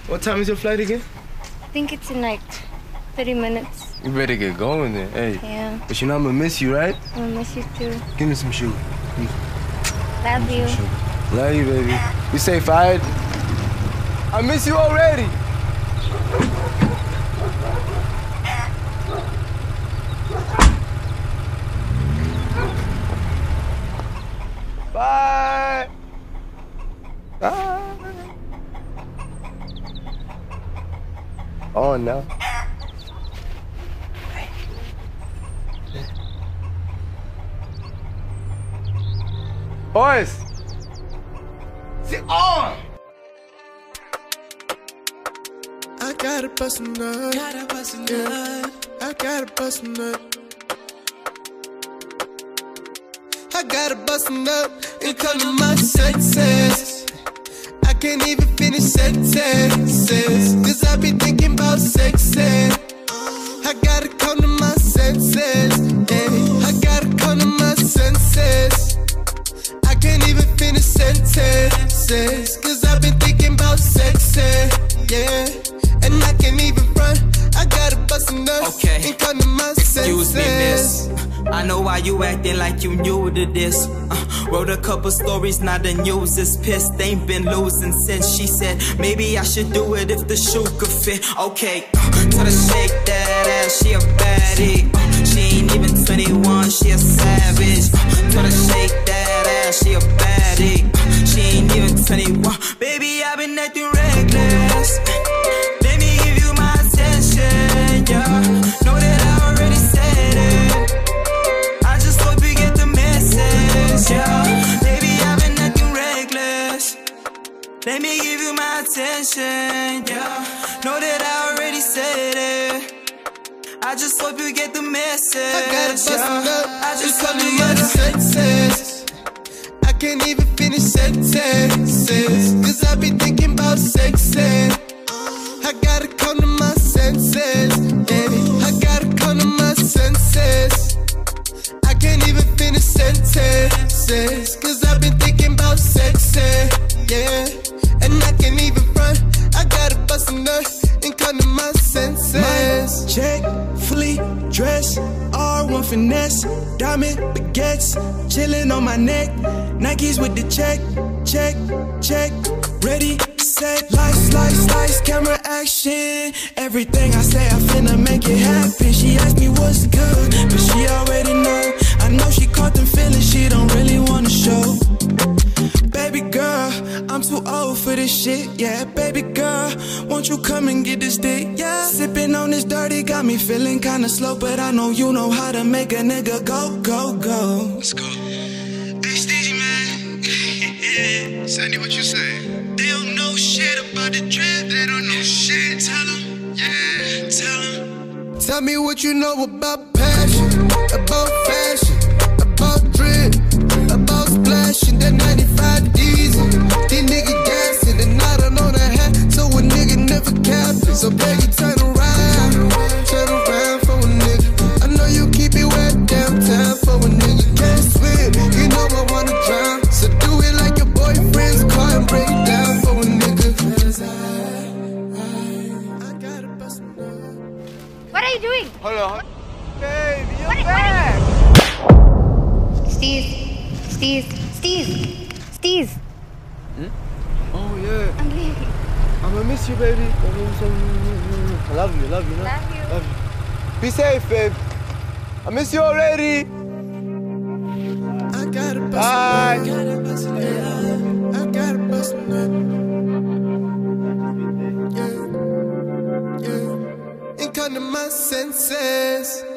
What time is your flight again? I think it's in like 30 minutes. You better get going then. Hey. Yeah. But you know I'm gonna miss you, right? I'm gonna miss you too. Give me some shoe. Love you. Love you, baby. You safe, alright? I miss you already. Bye. Bye. On now. Boys, sit on. I gotta bust a nut. I gotta bust a nut. I gotta bust a nut and come to my senses. I can't even finish sentences, cause I be thinking about sex. I gotta come to my senses. I gotta come to my senses. I can't even finish sentences, cause I've been thinking about sex, yeah. And I can't even front, I gotta bust a nut and come to my senses. Excuse me, miss, I know why you acting like you new to this. Wrote a couple stories, now the news is pissed. Ain't been losing since she said maybe I should do it if the shoe could fit. Okay, tell her shake that ass, she a baddie. She ain't even 21, she a savage. Tell her shake that ass, she a baddie. She ain't even 21. Baby, I've been acting reckless. Let me give you my attention, yeah. Know that I already said it. I just hope you get the message, yeah. Baby, I've been acting reckless. Let me give you my attention, yeah. Know that I already said it. I just hope you get the message. I gotta bust yeah. it up. I just come hope to you my get the senses. I can't even finish sentences, cause I be thinking about sex. I gotta come to my senses. I gotta come to my senses. I can't even finish sentences, cause I've been thinking about sex, yeah. And I can't even front, I gotta bust a nut and come to my senses. My check, fully dressed, R1 finesse, diamond baguettes, chillin' on my neck, Nikes with the check, check, check, ready, set, slice, camera action. Everything I say, I finna make it happen. She asked me what's good, but she already know. I know she caught them feelings, she don't really wanna show. Baby girl, I'm too old for this shit, yeah. Baby girl, won't you come and get this dick, yeah. Sipping on this dirty got me feeling kinda slow, but I know you know how to make a nigga go, go, go. Let's go. Hey, Steezy, man. Sandy, what you say? They don't know shit about the drip. They don't know shit. Tell them, yeah, tell them. Tell me what you know about passion, about fashion, about drip, about splashing that 95 diesel. These niggas gassing and I don't know the hat, so a nigga never capping. So baby, turn around for a nigga. I know you keep it wet downtown for a nigga. Can't swim, you know I wanna drown. So do it like your boyfriend's car and break it down for a nigga. I gotta bust a nut. What are you doing? Hold on. Baby, you're What back. Steve. Oh, yeah. I'm leaving. I'm gonna miss you, baby. I love you, love you. No? Love you. Love you. Be safe, babe. I miss you already. I gotta bust Bye. a nut. I gotta bust a nut. Yeah. And come to my senses.